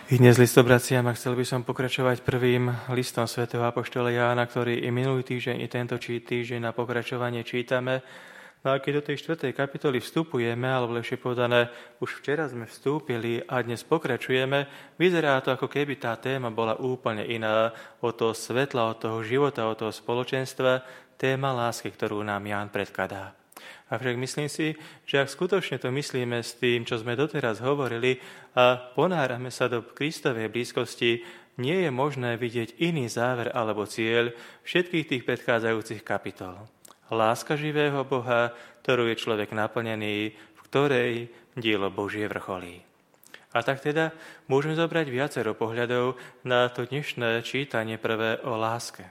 I dnes, listobraciam, a chcel by som pokračovať prvým listom svätého apoštola Jána, ktorý i minulý týždeň, i tento týždeň na pokračovanie čítame. No a keď do tej 4. kapitoly vstupujeme, alebo lepšie povedané, už včera sme vstúpili a dnes pokračujeme, vyzerá to, ako keby tá téma bola úplne iná, od toho svetla, od toho života, od toho spoločenstva, téma lásky, ktorú nám Ján predkladá. Avšak myslím si, že ak skutočne to myslíme s tým, čo sme doteraz hovorili a ponárame sa do Kristovej blízkosti, nie je možné vidieť iný záver alebo cieľ všetkých tých predchádzajúcich kapitol. Láska živého Boha, ktorú je človek naplnený, v ktorej dielo Božie vrcholí. A tak teda môžeme zobrať viacero pohľadov na to dnešné čítanie prvé o láske.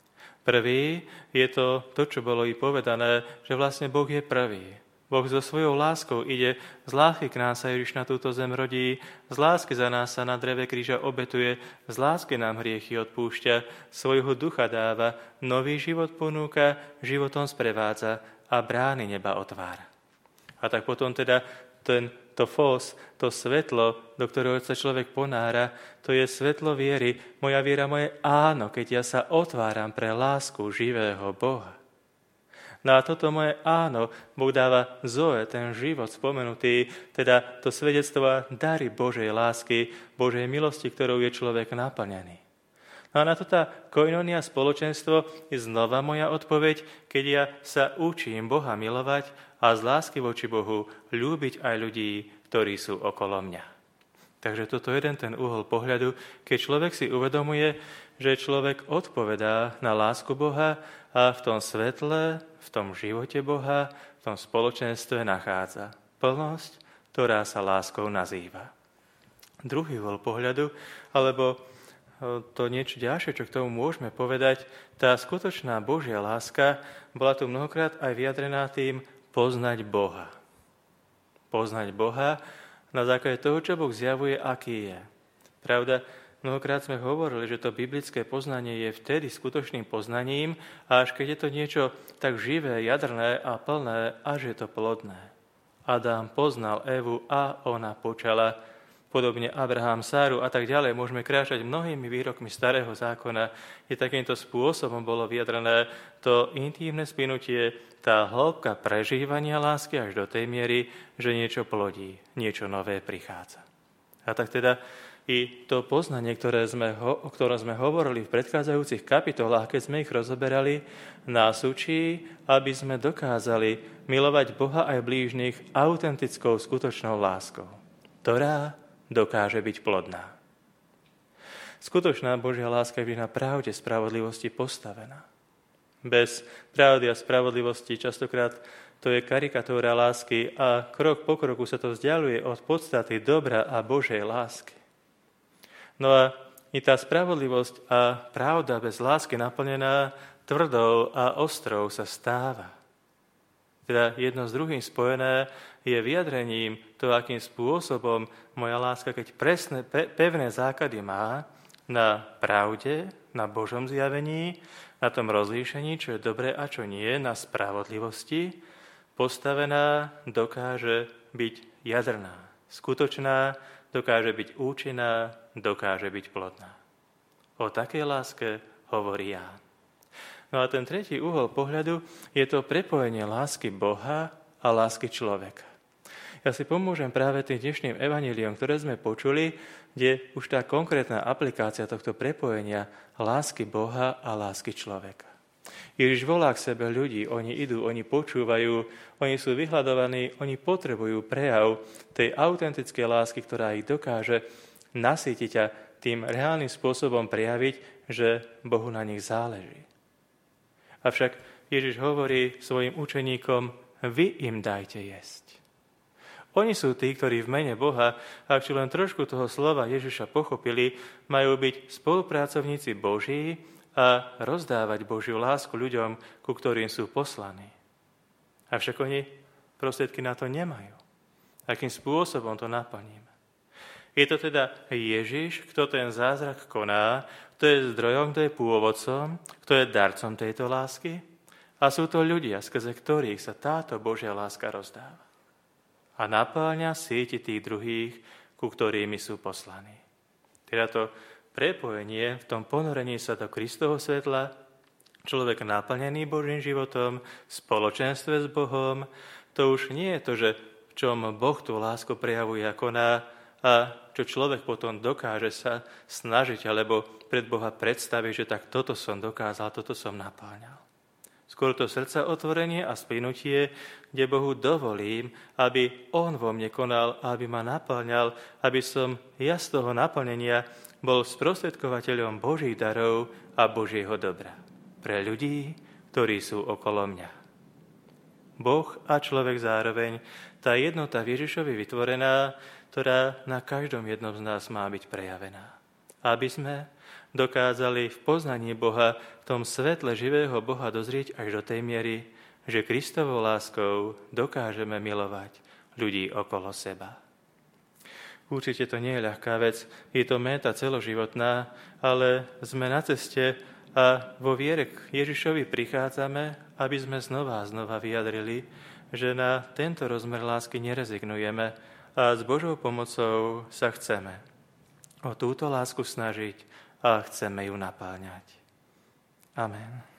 Prvý je to, čo bolo i povedané, že vlastne Boh je prvý. Boh so svojou láskou ide, z lásky k nám sa Ježiš na túto zem rodí, z lásky za nás sa na dreve kríža obetuje, z lásky nám hriechy odpúšťa, svojho ducha dáva, nový život ponúka, životom sprevádza a brány neba otvára. A tak potom teda to fos, to svetlo, do ktorého sa človek ponára, to je svetlo viery. Moja viera, moje áno, keď ja sa otváram pre lásku živého Boha. No a toto moje áno, Boh dáva Zoe, ten život spomenutý, teda to svedectvo a dary Božej lásky, Božej milosti, ktorou je človek naplnený. No a na to tá koinonia spoločenstvo je znova moja odpoveď, keď ja sa učím Boha milovať a z lásky voči Bohu ľúbiť aj ľudí, ktorí sú okolo mňa. Takže toto je jeden ten uhol pohľadu, keď človek si uvedomuje, že človek odpovedá na lásku Boha a v tom svetle, v tom živote Boha, v tom spoločenstve nachádza plnosť, ktorá sa láskou nazýva. Druhý uhol pohľadu, alebo to niečo ďalšie, čo k tomu môžeme povedať, tá skutočná Božia láska bola tu mnohokrát aj vyjadrená tým poznať Boha. Poznať Boha na základe toho, čo Boh zjavuje, aký je. Pravda, mnohokrát sme hovorili, že to biblické poznanie je vtedy skutočným poznaním, až keď je to niečo tak živé, jadrné a plné, až je to plodné. Adam poznal Evu a ona počala. Podobne Abraham, Sáru a tak ďalej. Môžeme kráčať mnohými výrokmi Starého zákona, kde takýmto spôsobom bolo vyjadrené to intímne spinutie, tá hĺbka prežívania lásky až do tej miery, že niečo plodí, niečo nové prichádza. A tak teda i to poznanie, o ktorom sme hovorili v predchádzajúcich kapitolách, keď sme ich rozoberali, nás učí, aby sme dokázali milovať Boha aj blížnych autentickou, skutočnou láskou, ktorá dokáže byť plodná. Skutočná Božia láska je na pravde spravodlivosti postavená. Bez pravdy a spravodlivosti častokrát to je karikatúra lásky a krok po kroku sa to vzdialuje od podstaty dobra a Božej lásky. No a i tá spravodlivosť a pravda bez lásky naplnená tvrdou a ostrou sa stáva. Teda jedno s druhým spojené je vyjadrením to, akým spôsobom moja láska, keď presné, pevné základy má na pravde, na Božom zjavení, na tom rozlíšení, čo je dobré a čo nie, na spravodlivosti, postavená dokáže byť jadrná, skutočná, dokáže byť účinná, dokáže byť plodná. O takej láske hovorí Ján. No a ten tretí uhol pohľadu je to prepojenie lásky Boha a lásky človeka. Ja si pomôžem práve tým dnešným evanjeliom, ktoré sme počuli, kde už tá konkrétna aplikácia tohto prepojenia lásky Boha a lásky človeka. Ježiš volá k sebe ľudí, oni idú, oni počúvajú, oni sú vyhľadovaní, oni potrebujú prejav tej autentickej lásky, ktorá ich dokáže nasýtiť a tým reálnym spôsobom prejaviť, že Bohu na nich záleží. Avšak Ježiš hovorí svojim učeníkom, vy im dajte jesť. Oni sú tí, ktorí v mene Boha, ak či len trošku toho slova Ježiša pochopili, majú byť spolupracovníci Boží a rozdávať Božiu lásku ľuďom, ku ktorým sú poslaní. Avšak oni prostriedky na to nemajú. Akým spôsobom to naplníme? Je to teda Ježiš, kto ten zázrak koná, kto je zdrojom, kto je pôvodcom, kto je darcom tejto lásky? A sú to ľudia, skrze ktorých sa táto Božia láska rozdáva. A napĺňa síti tých druhých, ku ktorými sú poslaní. Teda to prepojenie v tom ponorení sa do Kristovho svetla, človek naplnený Božím životom, v spoločenstve s Bohom, to už nie je to, že v čom Boh tú lásku prejavuje a koná a čo človek potom dokáže sa snažiť alebo pred Boha predstaviť, že tak toto som dokázal, toto som napáňal. Skôr to srdca otvorenie a splynutie, kde Bohu dovolím, aby On vo mne konal, aby ma napáňal, aby som ja z toho naplnenia bol sprostredkovateľom Božích darov a Božieho dobra pre ľudí, ktorí sú okolo mňa. Boh a človek zároveň, tá jednota v Ježišovi vytvorená, ktorá na každom jednom z nás má byť prejavená. Aby sme dokázali v poznaní Boha, v tom svetle živého Boha dozrieť až do tej miery, že Kristovou láskou dokážeme milovať ľudí okolo seba. Určite to nie je ľahká vec, je to méta celoživotná, ale sme na ceste a vo viere k Ježišovi prichádzame, aby sme znova a znova vyjadrili, že na tento rozmer lásky nerezignujeme a s Božou pomocou sa chceme o túto lásku snažiť a chceme ju napáňať. Amen.